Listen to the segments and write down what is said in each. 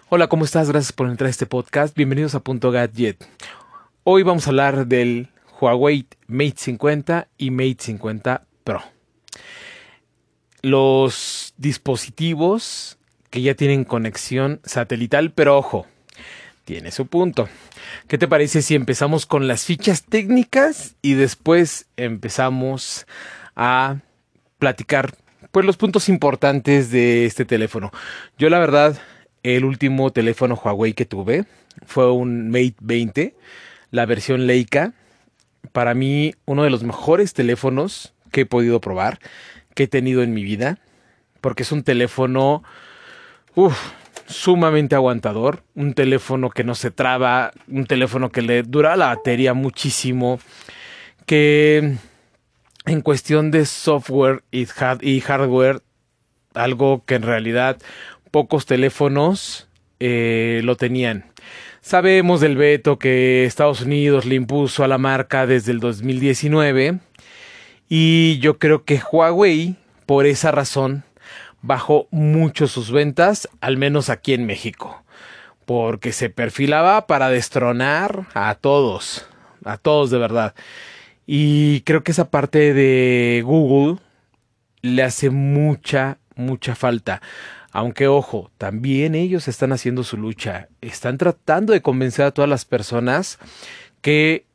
Hola, ¿cómo estás? Gracias por entrar a este podcast. Bienvenidos a Punto Gadget. Hoy vamos a hablar del Huawei Mate 50 y Mate 50 Pro. Los dispositivos que ya tienen conexión satelital, pero ojo, tiene su punto. ¿Qué te parece si empezamos con las fichas técnicas y después empezamos a platicar pues los puntos importantes de este teléfono? Yo la verdad, el último teléfono Huawei que tuve fue un Mate 20, la versión Leica. Para mí, uno de los mejores teléfonos que he podido probar, que he tenido en mi vida, porque es un teléfono sumamente aguantador, un teléfono que no se traba, un teléfono que le dura la batería muchísimo, que en cuestión de software y hardware, algo que en realidad pocos teléfonos lo tenían. Sabemos del veto que Estados Unidos le impuso a la marca desde el 2019 y yo creo que Huawei, por esa razón, bajó mucho sus ventas, al menos aquí en México, porque se perfilaba para destronar a todos de verdad. Y creo que esa parte de Google le hace mucha falta. Aunque ojo, también ellos están haciendo su lucha. Están tratando de convencer a todas las personas que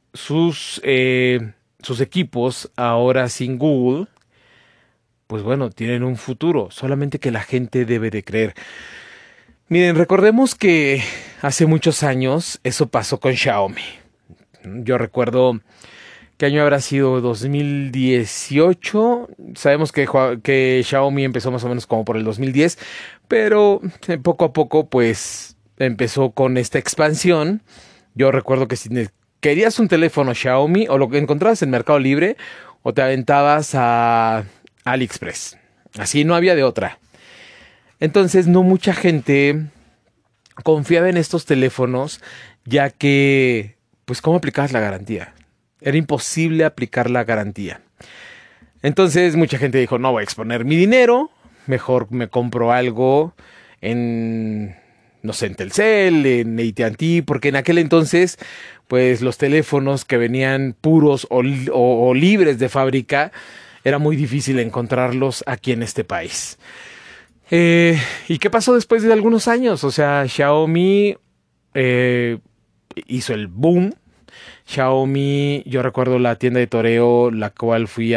sus equipos, ahora sin Google, pues bueno, tienen un futuro. Solamente que la gente debe de creer. Miren, recordemos que hace muchos años eso pasó con Xiaomi. Yo recuerdo, ¿qué año habrá sido? 2018. Sabemos que Xiaomi empezó más o menos como por el 2010, pero poco a poco pues empezó con esta expansión. Yo recuerdo que si querías un teléfono Xiaomi o lo que encontrabas en Mercado Libre o te aventabas a AliExpress. Así no había de otra. Entonces no mucha gente confiaba en estos teléfonos ya que pues ¿cómo aplicabas la garantía? Era imposible aplicar la garantía. Entonces mucha gente dijo, no voy a exponer mi dinero, mejor me compro algo en, no sé, en Telcel, en AT&T, porque en aquel entonces, pues los teléfonos que venían puros o libres de fábrica, era muy difícil encontrarlos aquí en este país. ¿Y qué pasó después de algunos años? O sea, Xiaomi hizo el boom. Xiaomi, yo recuerdo la tienda de toreo, la cual fui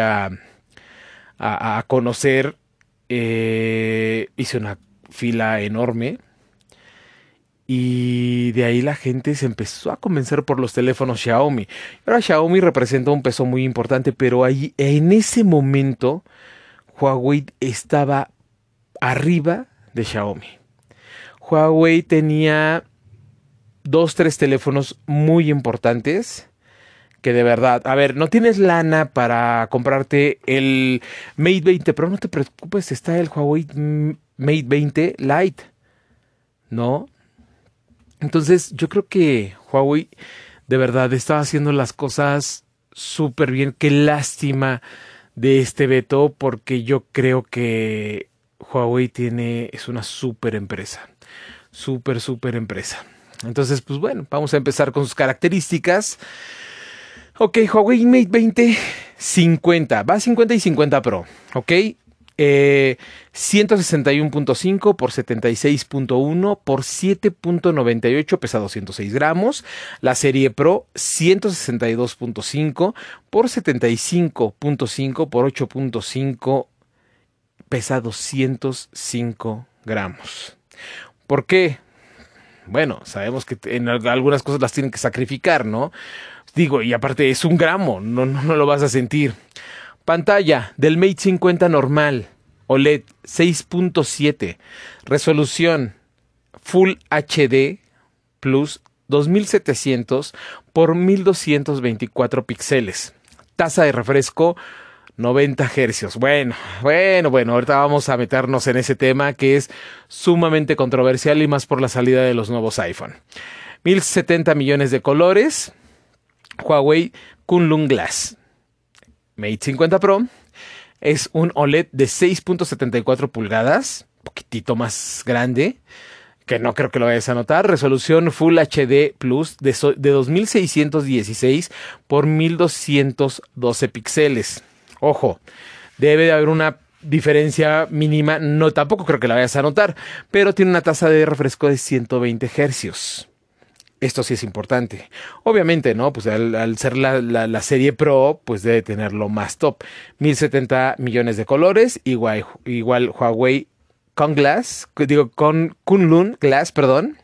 a conocer. Hice una fila enorme. Y de ahí la gente se empezó a convencer por los teléfonos Xiaomi. Ahora Xiaomi representa un peso muy importante, pero ahí, en ese momento, Huawei estaba arriba de Xiaomi. Huawei tenía dos, tres teléfonos muy importantes que de verdad, a ver, no tienes lana para comprarte el Mate 20 Pro, no te preocupes, está el Huawei Mate 20 Lite, ¿no? Entonces yo creo que Huawei de verdad estaba haciendo las cosas súper bien. Qué lástima de este veto, porque yo creo que Huawei es una súper empresa. Súper empresa. Entonces, pues bueno, vamos a empezar con sus características. Ok, Huawei Mate 20 50. Va 50 y 50 Pro. Ok. 161.5 por 76.1 por 7.98, pesa 206 gramos. La serie Pro 162.5 por 75.5 por 8.5, pesa 205 gramos. ¿Por qué? Bueno, sabemos que en algunas cosas las tienen que sacrificar, ¿no? Digo, y aparte es 1 gramo, no lo vas a sentir. Pantalla del Mate 50 normal, OLED 6.7, resolución Full HD Plus 2700 por 1224 píxeles. Tasa de refresco 90 hercios. Bueno, ahorita vamos a meternos en ese tema que es sumamente controversial y más por la salida de los nuevos iPhone. 1070 millones de colores. Huawei Kunlun Glass. Mate 50 Pro es un OLED de 6.74 pulgadas, un poquitito más grande. que no creo que lo vayas a notar, resolución Full HD Plus de 2616 por 1212 píxeles. Ojo, debe de haber una diferencia mínima, no tampoco creo que la vayas a notar, pero tiene una tasa de refresco de 120 hercios. Esto sí es importante. Obviamente, ¿no? Pues al ser la serie Pro, pues debe tener lo más top. 1070 millones de colores, igual Huawei con Kunlun Glass, perdón.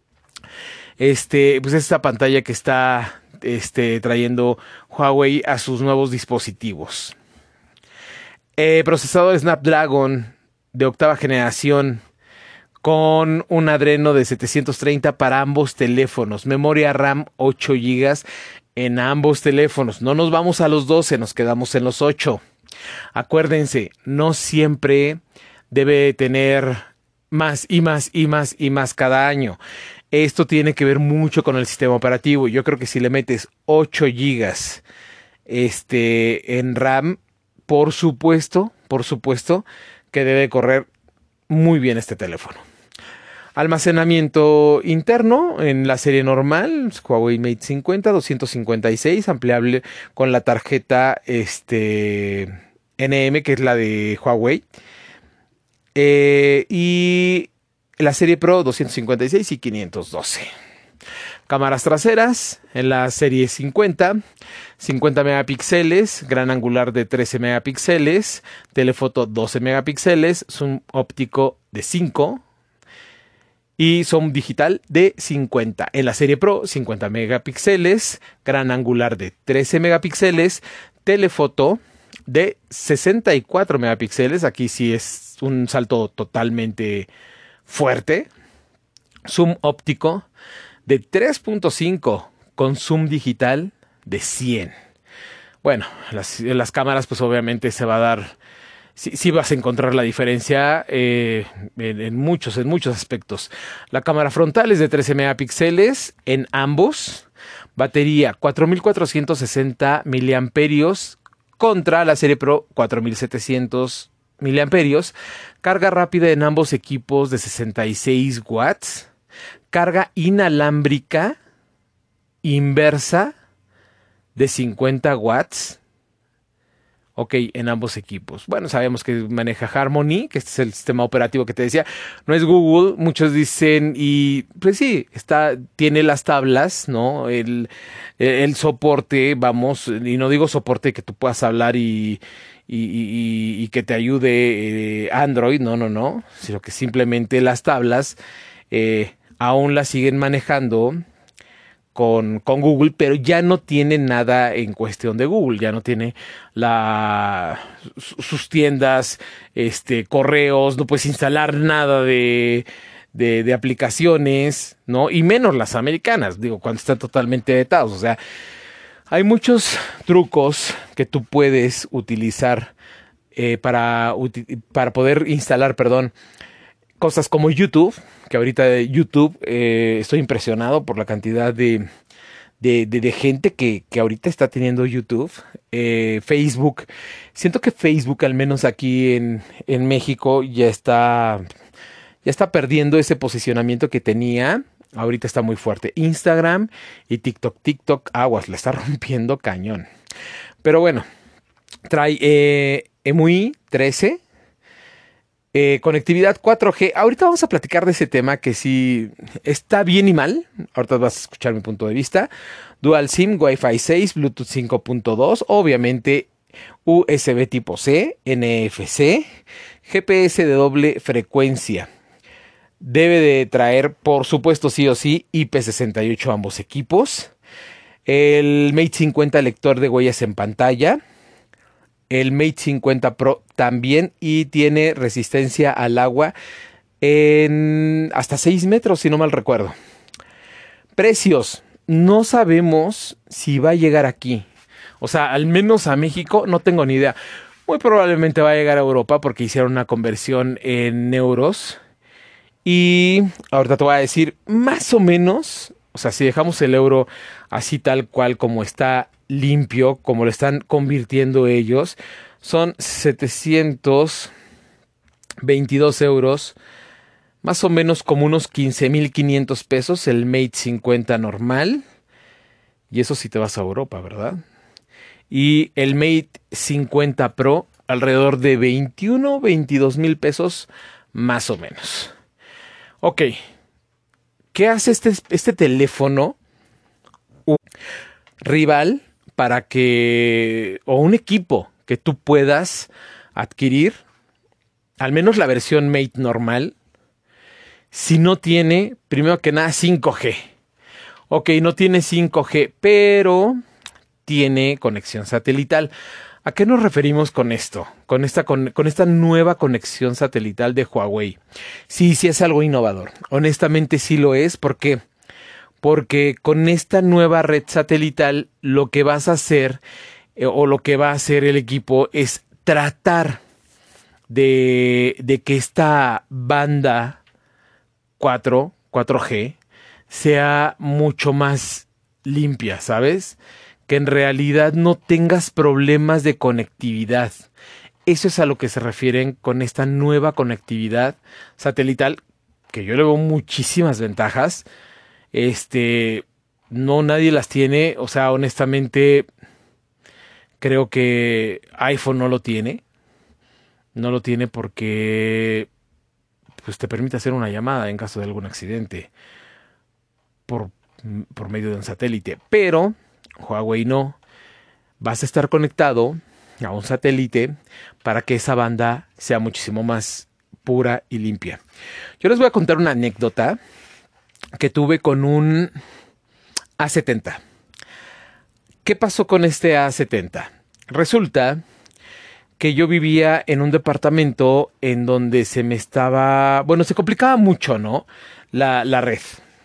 Pues esta pantalla que está trayendo Huawei a sus nuevos dispositivos. Procesador Snapdragon de octava generación con un Adreno de 730 para ambos teléfonos. Memoria RAM 8 GB en ambos teléfonos. No nos vamos a los 12, nos quedamos en los 8. Acuérdense, no siempre debe tener más y más y más y más cada año. Esto tiene que ver mucho con el sistema operativo. Yo creo que si le metes 8 GB en RAM, por supuesto que debe correr muy bien este teléfono. Almacenamiento interno en la serie normal, Huawei Mate 50, 256, ampliable con la tarjeta NM, que es la de Huawei. Y la serie Pro, 256 y 512. Cámaras traseras en la serie 50 megapíxeles, gran angular de 13 megapíxeles, telefoto 12 megapíxeles, zoom óptico de 5 y zoom digital de 50. En la serie Pro, 50 megapíxeles, gran angular de 13 megapíxeles, telefoto de 64 megapíxeles. Aquí sí es un salto totalmente fuerte. Zoom óptico de 3.5 con zoom digital de 100. Bueno, las cámaras pues obviamente se va a dar, sí vas a encontrar la diferencia en muchos aspectos. La cámara frontal es de 13 megapíxeles en ambos. Batería 4460 miliamperios contra la serie Pro 4700 miliamperios. Carga rápida en ambos equipos de 66 watts. Carga inalámbrica inversa de 50 watts. Ok, en ambos equipos. Bueno, sabemos que maneja Harmony, que este es el sistema operativo que te decía. No es Google, muchos dicen, y pues sí, tiene las tablas, ¿no? El soporte, vamos, y no digo soporte que tú puedas hablar y que te ayude Android, no, sino que simplemente las tablas aún las siguen manejando con Google, pero ya no tiene nada en cuestión de Google, ya no tiene sus tiendas, correos, no puedes instalar nada de aplicaciones, ¿no? Y menos las americanas, digo, cuando están totalmente vetados. O sea, hay muchos trucos que tú puedes utilizar para poder instalar, cosas como YouTube, que ahorita YouTube estoy impresionado por la cantidad de gente que ahorita está teniendo YouTube. Facebook, siento que Facebook, al menos aquí en México, ya está perdiendo ese posicionamiento que tenía. Ahorita está muy fuerte. Instagram y TikTok, aguas, la está rompiendo cañón. Pero bueno, trae EMUI 13. Conectividad 4G. Ahorita vamos a platicar de ese tema que sí está bien y mal. Ahorita vas a escuchar mi punto de vista. Dual SIM, Wi-Fi 6, Bluetooth 5.2, obviamente USB tipo C, NFC, GPS de doble frecuencia. Debe de traer, por supuesto, sí o sí, IP68 ambos equipos. El Mate 50 lector de huellas en pantalla. El Mate 50 Pro también, y tiene resistencia al agua en hasta 6 metros, si no mal recuerdo. Precios. No sabemos si va a llegar aquí. O sea, al menos a México no tengo ni idea. Muy probablemente va a llegar a Europa porque hicieron una conversión en euros. Y ahorita te voy a decir más o menos, o sea, si dejamos el euro así tal cual como está limpio, como lo están convirtiendo ellos, son 722 euros más o menos como unos 15,500 pesos el Mate 50 normal. Y eso si te vas a Europa, ¿verdad? Y el Mate 50 Pro alrededor de 21, 22 mil pesos más o menos. Ok, ¿qué hace este teléfono rival para que, o un equipo que tú puedas adquirir, al menos la versión Mate normal, si no tiene, primero que nada, 5G? Ok, no tiene 5G, pero tiene conexión satelital. ¿A qué nos referimos con esto? Con esta nueva conexión satelital de Huawei. Sí, sí es algo innovador. Honestamente sí lo es. ¿Por qué? Porque con esta nueva red satelital lo que vas a hacer o lo que va a hacer el equipo es tratar de que esta banda 4G, sea mucho más limpia, ¿sabes? Que en realidad no tengas problemas de conectividad. Eso es a lo que se refieren con esta nueva conectividad satelital, que yo le veo muchísimas ventajas. No nadie las tiene, o sea, honestamente, creo que iPhone no lo tiene. No lo tiene porque pues te permite hacer una llamada en caso de algún accidente por, por medio de un satélite. Pero Huawei no. Vas a estar conectado a un satélite para que esa banda sea muchísimo más pura y limpia. Yo les voy a contar una anécdota que tuve con un A70. ¿Qué pasó con este A70? Resulta que yo vivía en un departamento en donde se complicaba mucho, ¿no? La red.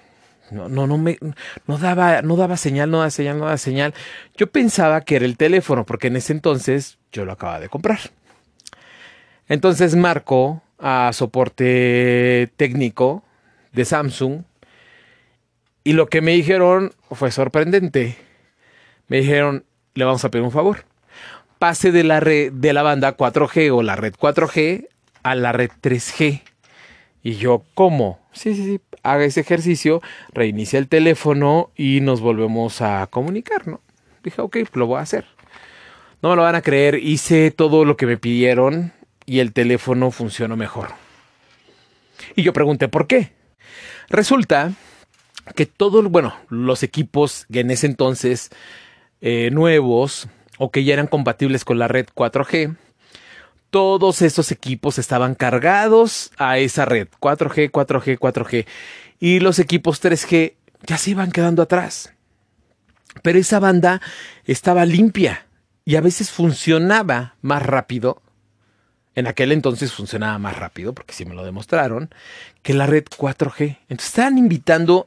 No daba señal, no daba señal, no daba señal. Yo pensaba que era el teléfono, porque en ese entonces yo lo acababa de comprar. Entonces marco a soporte técnico de Samsung y lo que me dijeron fue sorprendente. Me dijeron, le vamos a pedir un favor. Pase de la red de la banda 4G o la red 4G a la red 3G. Y yo, ¿cómo? Sí, haga ese ejercicio, reinicia el teléfono y nos volvemos a comunicar, ¿no? Dije, ok, pues lo voy a hacer. No me lo van a creer, hice todo lo que me pidieron y el teléfono funcionó mejor. Y yo pregunté, ¿por qué? Resulta que los equipos que en ese entonces nuevos o que ya eran compatibles con la red 4G, todos esos equipos estaban cargados a esa red 4G, 4G, 4G. Y los equipos 3G ya se iban quedando atrás. Pero esa banda estaba limpia y a veces funcionaba más rápido. En aquel entonces funcionaba más rápido, porque sí me lo demostraron, que la red 4G. Entonces estaban invitando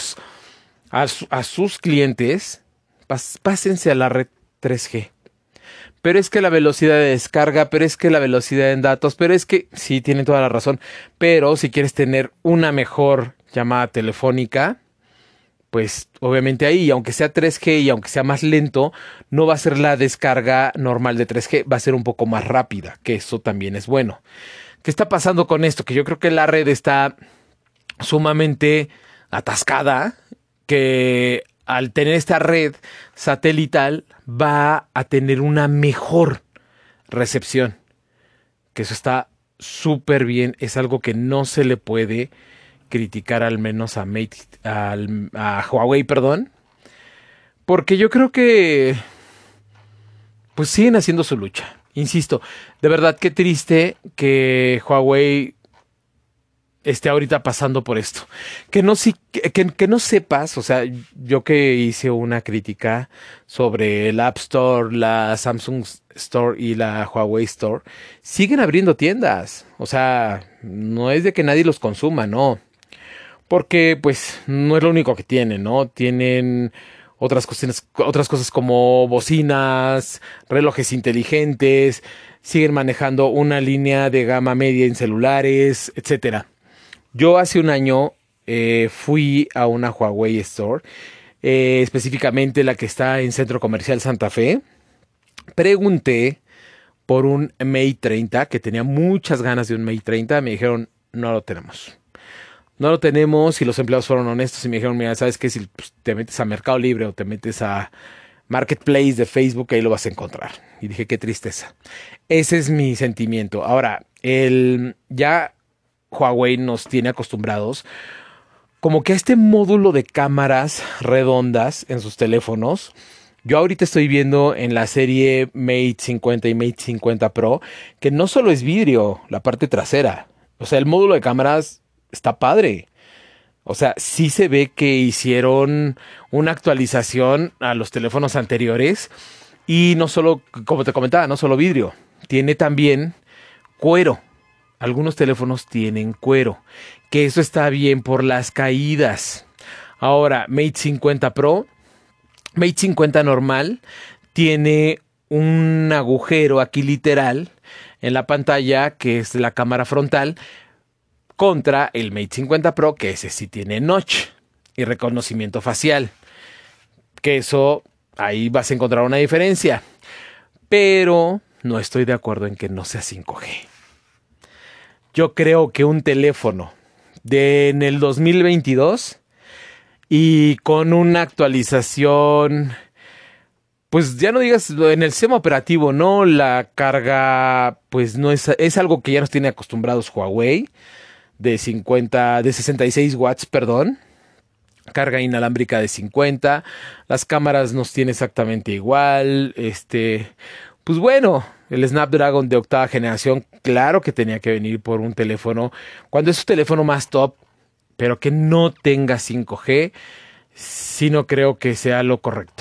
a sus clientes, pásense a la red 3G. Pero es que la velocidad de descarga, pero es que la velocidad en datos, pero es que, sí, tienen toda la razón, pero si quieres tener una mejor llamada telefónica, pues obviamente ahí, aunque sea 3G y aunque sea más lento, no va a ser la descarga normal de 3G, va a ser un poco más rápida, que eso también es bueno. ¿Qué está pasando con esto? Que yo creo que la red está sumamente atascada, que al tener esta red satelital va a tener una mejor recepción. Que eso está súper bien, es algo que no se le puede criticar al menos a Huawei, perdón. Porque yo creo que pues siguen haciendo su lucha. Insisto, de verdad qué triste que Huawei esté ahorita pasando por esto. Que no sepas, o sea, yo que hice una crítica sobre el App Store, la Samsung Store y la Huawei Store, siguen abriendo tiendas. O sea, no es de que nadie los consuma, no. Porque, pues, no es lo único que tienen, ¿no? Tienen otras cosas como bocinas, relojes inteligentes, siguen manejando una línea de gama media en celulares, etcétera. Yo hace un año fui a una Huawei Store, específicamente la que está en Centro Comercial Santa Fe. Pregunté por un Mate 30, que tenía muchas ganas de un Mate 30. Me dijeron, no lo tenemos. no lo tenemos y los empleados fueron honestos y me dijeron, mira, ¿sabes qué? Si pues, te metes a Mercado Libre o te metes a Marketplace de Facebook, ahí lo vas a encontrar. Y dije, qué tristeza. Ese es mi sentimiento. Ahora, ya Huawei nos tiene acostumbrados como que a este módulo de cámaras redondas en sus teléfonos. Yo ahorita estoy viendo en la serie Mate 50 y Mate 50 Pro que no solo es vidrio, la parte trasera. O sea, el módulo de cámaras está padre. O sea, sí se ve que hicieron una actualización a los teléfonos anteriores y no solo, como te comentaba, no solo vidrio, tiene también cuero. Algunos teléfonos tienen cuero, que eso está bien por las caídas. Ahora, Mate 50 Pro, Mate 50 normal, tiene un agujero aquí literal en la pantalla, que es la cámara frontal, contra el Mate 50 Pro, que ese sí tiene notch y reconocimiento facial. Que eso, ahí vas a encontrar una diferencia. Pero no estoy de acuerdo en que no sea 5G. Yo creo que un teléfono en el 2022 y con una actualización, pues ya no digas en el sistema operativo, ¿no? La carga, pues no es algo que ya nos tiene acostumbrados Huawei, de 66 watts, perdón. Carga inalámbrica de 50. Las cámaras nos tiene exactamente igual. Pues bueno, el Snapdragon de octava generación, claro que tenía que venir por un teléfono. Cuando es un teléfono más top, pero que no tenga 5G, sí no creo que sea lo correcto.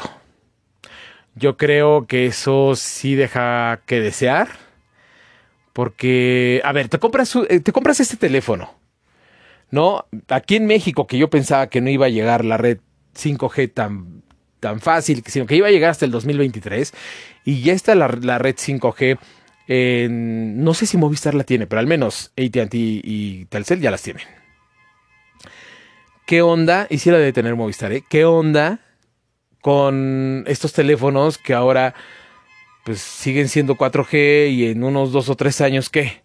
Yo creo que eso sí deja que desear. Porque, a ver, te compras este teléfono, ¿no? Aquí en México, que yo pensaba que no iba a llegar la red 5G tan fácil, sino que iba a llegar hasta el 2023, y ya está la red 5G. No sé si Movistar la tiene, pero al menos AT&T y Telcel ya las tienen. ¿Qué onda? Y sí la debe tener Movistar, ¿eh? ¿Qué onda con estos teléfonos que ahora pues siguen siendo 4G y en unos 2 o 3 años, ¿qué?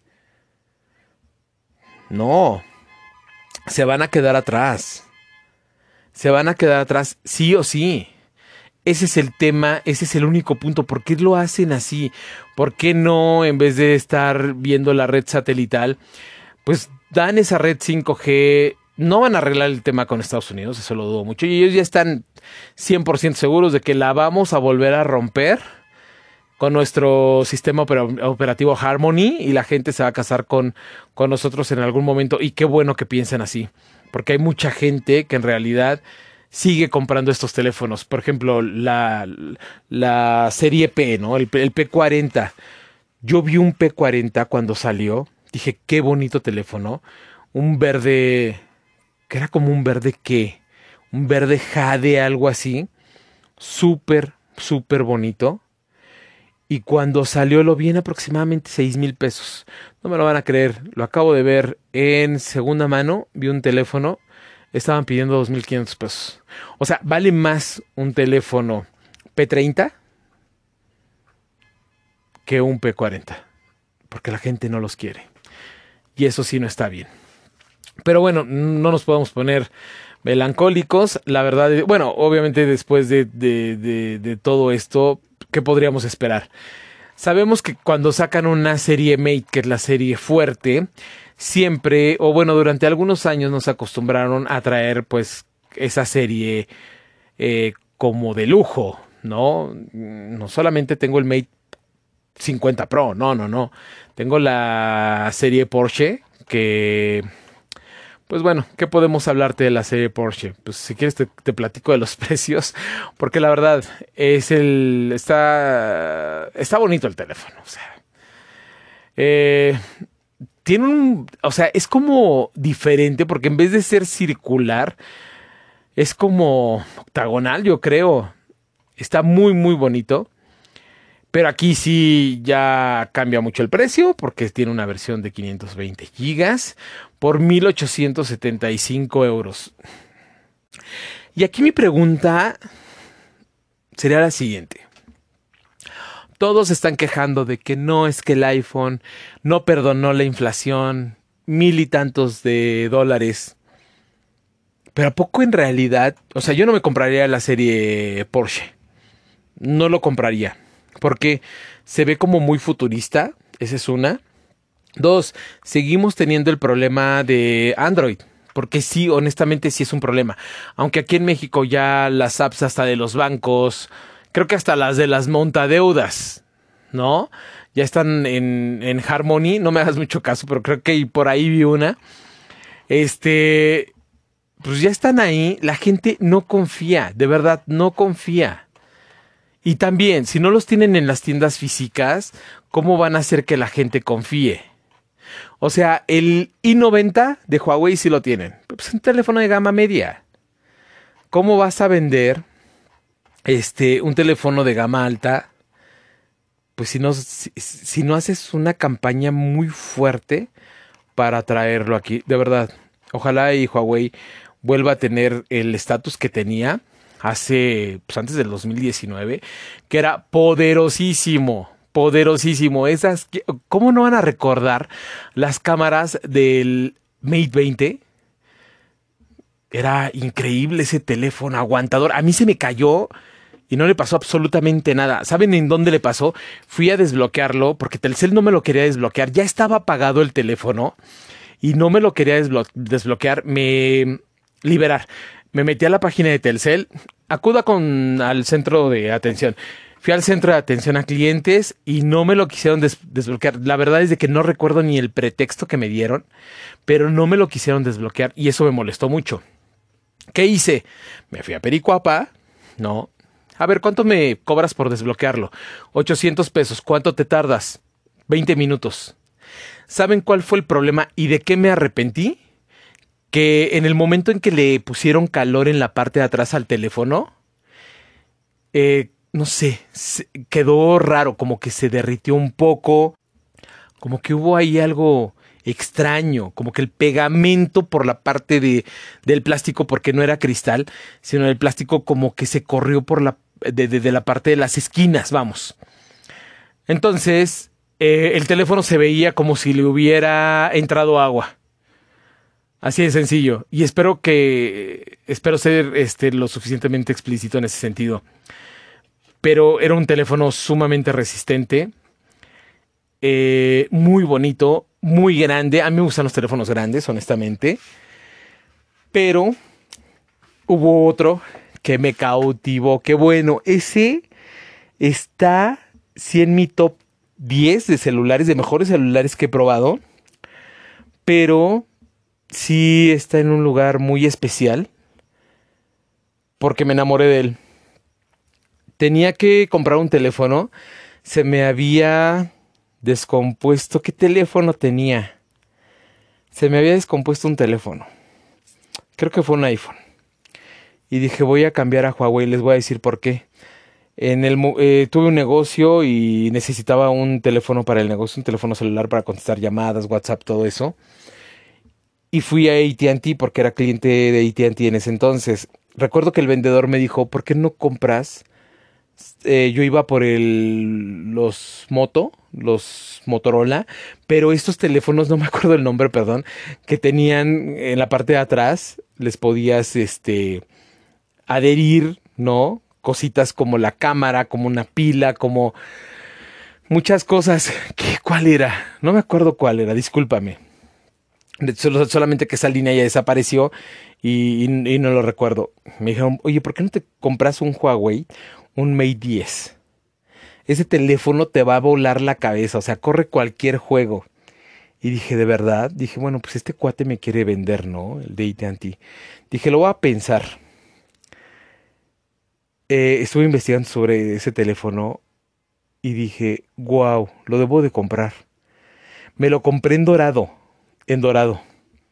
No, se van a quedar atrás. Se van a quedar atrás sí o sí. Ese es el tema, ese es el único punto. ¿Por qué lo hacen así? ¿Por qué no, en vez de estar viendo la red satelital, pues dan esa red 5G? No van a arreglar el tema con Estados Unidos, eso lo dudo mucho. Y ellos ya están 100% seguros de que la vamos a volver a romper con nuestro sistema operativo Harmony y la gente se va a casar con nosotros en algún momento. Y qué bueno que piensen así, porque hay mucha gente que en realidad sigue comprando estos teléfonos. Por ejemplo, la serie P, ¿no? El P40. Yo vi un P40 cuando salió. Dije, qué bonito teléfono. Un verde, que era como un verde ¿qué? Un verde jade, algo así. Súper, súper bonito. Y cuando salió lo vi en aproximadamente 6,000 pesos. No me lo van a creer. Lo acabo de ver en segunda mano. Vi un teléfono. Estaban pidiendo 2,500 pesos. O sea, vale más un teléfono P30 que un P40. Porque la gente no los quiere. Y eso sí no está bien. Pero bueno, no nos podemos poner melancólicos. La verdad, bueno, obviamente después de todo esto, ¿qué podríamos esperar? Sabemos que cuando sacan una serie Mate, que es la serie fuerte, siempre, o bueno, durante algunos años nos acostumbraron a traer pues esa serie como de lujo, ¿no? No solamente tengo el Mate 50 Pro, no. Tengo la serie Porsche que... Pues bueno, ¿qué podemos hablarte de la serie Porsche? Pues si quieres te platico de los precios, porque la verdad está bonito el teléfono, o sea, tiene o sea, es como diferente porque en vez de ser circular, es como octagonal, yo creo. Está muy, muy bonito. Pero aquí sí ya cambia mucho el precio porque tiene una versión de 520 gigas por 1,875 euros. Y aquí mi pregunta sería la siguiente. Todos están quejando de que no, es que el iPhone no perdonó la inflación, 1,000 y tantos de dólares. Pero ¿a poco en realidad? O sea, yo no me compraría la serie Porsche. No lo compraría. Porque se ve como muy futurista. Esa es una. Dos, seguimos teniendo el problema de Android. Porque sí, honestamente sí es un problema. Aunque aquí en México ya las apps hasta de los bancos, creo que hasta las de las montadeudas, ¿no? Ya están en Harmony. No me hagas mucho caso, pero creo que por ahí vi una. Este, pues ya están ahí. La gente no confía, de verdad, no confía. Y también, si no los tienen en las tiendas físicas, ¿cómo van a hacer que la gente confíe? O sea, el i90 de Huawei sí lo tienen. Pues es un teléfono de gama media. ¿Cómo vas a vender un teléfono de gama alta? Pues si no haces una campaña muy fuerte para traerlo aquí. De verdad, ojalá y Huawei vuelva a tener el estatus que tenía hace, pues antes del 2019, que era poderosísimo. Poderosísimo. ¿Cómo no van a recordar las cámaras del Mate 20? Era increíble ese teléfono aguantador. A mí se me cayó y no le pasó absolutamente nada. ¿Saben en dónde le pasó? Fui a desbloquearlo porque Telcel no me lo quería desbloquear. Ya estaba apagado el teléfono y no me lo quería desbloquear. Liberar. Me metí a la página de Telcel. Acuda al centro de atención. Fui al centro de atención a clientes y no me lo quisieron desbloquear. La verdad es de que no recuerdo ni el pretexto que me dieron, pero no me lo quisieron desbloquear y eso me molestó mucho. ¿Qué hice? Me fui a Pericuapa, ¿no? A ver, ¿cuánto me cobras por desbloquearlo? 800 pesos. ¿Cuánto te tardas? 20 minutos. ¿Saben cuál fue el problema y de qué me arrepentí? Que en el momento en que le pusieron calor en la parte de atrás al teléfono, no sé, quedó raro, como que se derritió un poco, como que hubo ahí algo extraño, como que el pegamento por la parte del plástico, porque no era cristal, sino el plástico como que se corrió por de la parte de las esquinas, vamos. Entonces, el teléfono se veía como si le hubiera entrado agua. Así de sencillo. Y espero ser lo suficientemente explícito en ese sentido. Pero era un teléfono sumamente resistente, muy bonito, muy grande. A mí me gustan los teléfonos grandes, honestamente. Pero hubo otro que me cautivó. Qué bueno, ese está sí en mi top 10 de celulares, de mejores celulares que he probado. Pero sí está en un lugar muy especial porque me enamoré de él. Tenía que comprar un teléfono. Se me había descompuesto. ¿Qué teléfono tenía? Se me había descompuesto un teléfono. Creo que fue un iPhone. Y dije, voy a cambiar a Huawei. Les voy a decir por qué. Tuve un negocio y necesitaba un teléfono para el negocio. Un teléfono celular para contestar llamadas, WhatsApp, todo eso. Y fui a AT&T porque era cliente de AT&T en ese entonces. Recuerdo que el vendedor me dijo, ¿por qué no compras? Yo iba por los Motorola, pero estos teléfonos, no me acuerdo el nombre, perdón, que tenían en la parte de atrás, les podías, adherir, ¿no? Cositas como la cámara, como una pila, como muchas cosas. ¿Cuál era? No me acuerdo cuál era, discúlpame. Solamente que esa línea ya desapareció y no lo recuerdo. Me dijeron, oye, ¿por qué no te compras un Huawei, un Mate 10? Ese teléfono te va a volar la cabeza, o sea, corre cualquier juego. Y dije, ¿de verdad? Dije, bueno, pues este cuate me quiere vender, ¿no? El de AT&T. Dije, lo voy a pensar. Estuve investigando sobre ese teléfono y dije, wow, lo debo de comprar. Me lo compré en dorado, en dorado.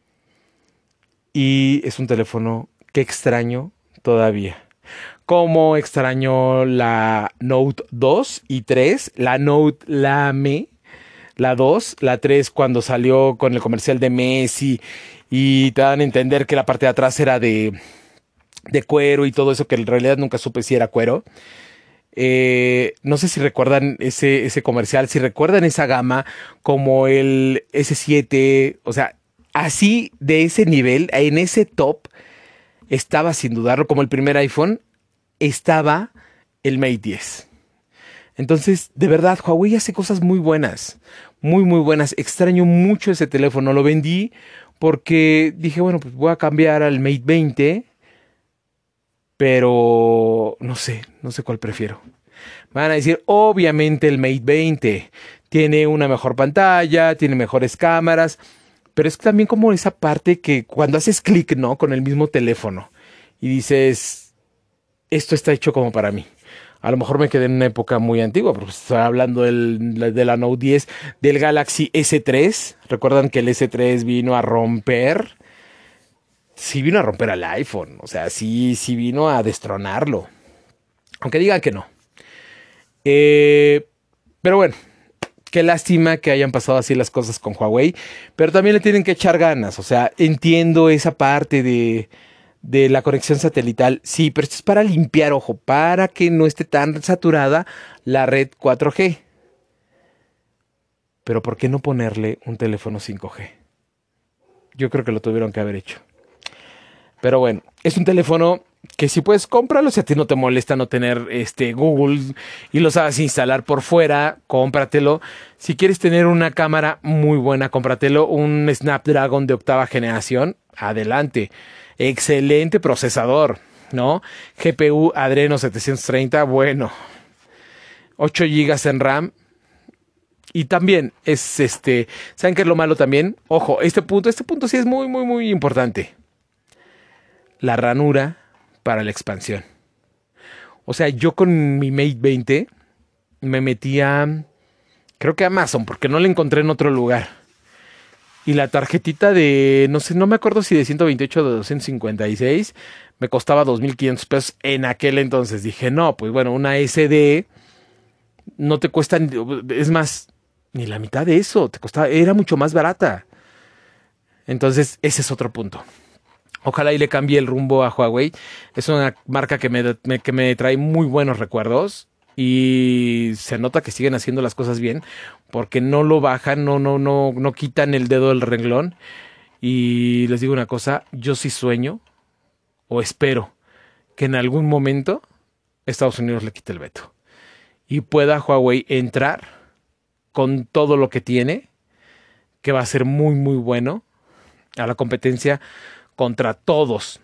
Y es un teléfono que extraño todavía. Como extraño la Note 2 y 3, la Note, la 2, la 3 cuando salió con el comercial de Messi y te dan a entender que la parte de atrás era de cuero y todo eso, que en realidad nunca supe si era cuero. No sé si recuerdan ese comercial, si recuerdan esa gama como el S7, o sea, así de ese nivel, en ese top, estaba sin dudarlo, como el primer iPhone, estaba el Mate 10. Entonces, de verdad, Huawei hace cosas muy buenas, muy, muy buenas. Extraño mucho ese teléfono. Lo vendí porque dije, bueno, pues voy a cambiar al Mate 20, pero no sé cuál prefiero. Van a decir, obviamente el Mate 20 tiene una mejor pantalla, tiene mejores cámaras, pero es también como esa parte que cuando haces clic, ¿no? Con el mismo teléfono y dices, esto está hecho como para mí. A lo mejor me quedé en una época muy antigua, porque estoy hablando de la Note 10, del Galaxy S3. ¿Recuerdan que el S3 vino a romper? Sí vino a romper al iPhone, o sea, sí vino a destronarlo. Aunque digan que no. Pero bueno, qué lástima que hayan pasado así las cosas con Huawei, pero también le tienen que echar ganas, o sea, entiendo esa parte de la conexión satelital, sí, pero esto es para limpiar, ojo, para que no esté tan saturada la red 4G. Pero ¿por qué no ponerle un teléfono 5G? Yo creo que lo tuvieron que haber hecho. Pero bueno, es un teléfono que si puedes cómpralo, si a ti no te molesta no tener Google y lo sabes instalar por fuera, cómpratelo. Si quieres tener una cámara muy buena, cómpratelo. Un Snapdragon de octava generación, adelante. Excelente procesador, ¿no? GPU Adreno 730, bueno. 8 gigas en RAM. Y también ¿saben qué es lo malo también? Ojo, este punto sí es muy, muy, muy importante. La ranura para la expansión. O sea, yo con mi Mate 20 me metí creo que a Amazon, porque no la encontré en otro lugar. Y la tarjetita de, no sé, no me acuerdo si de 128 o de 256, me costaba 2,500 pesos en aquel entonces. Dije, no, pues bueno, una SD no te cuesta, es más, ni la mitad de eso, te costaba, era mucho más barata. Entonces, ese es otro punto. Ojalá y le cambie el rumbo a Huawei. Es una marca que me trae muy buenos recuerdos. Y se nota que siguen haciendo las cosas bien. Porque no lo bajan, no quitan el dedo del renglón. Y les digo una cosa, yo sí sueño o espero que en algún momento Estados Unidos le quite el veto. Y pueda Huawei entrar con todo lo que tiene, que va a ser muy, muy bueno a la competencia contra todos.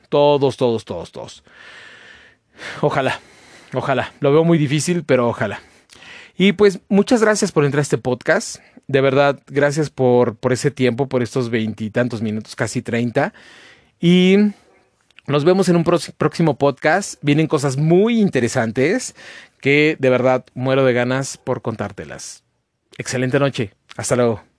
Ojalá, ojalá. Lo veo muy difícil, pero ojalá. Y pues muchas gracias por entrar a este podcast. De verdad, gracias por ese tiempo, por estos 20 y tantos minutos, casi 30. Y nos vemos en un próximo podcast. Vienen cosas muy interesantes que de verdad muero de ganas por contártelas. Excelente noche. Hasta luego.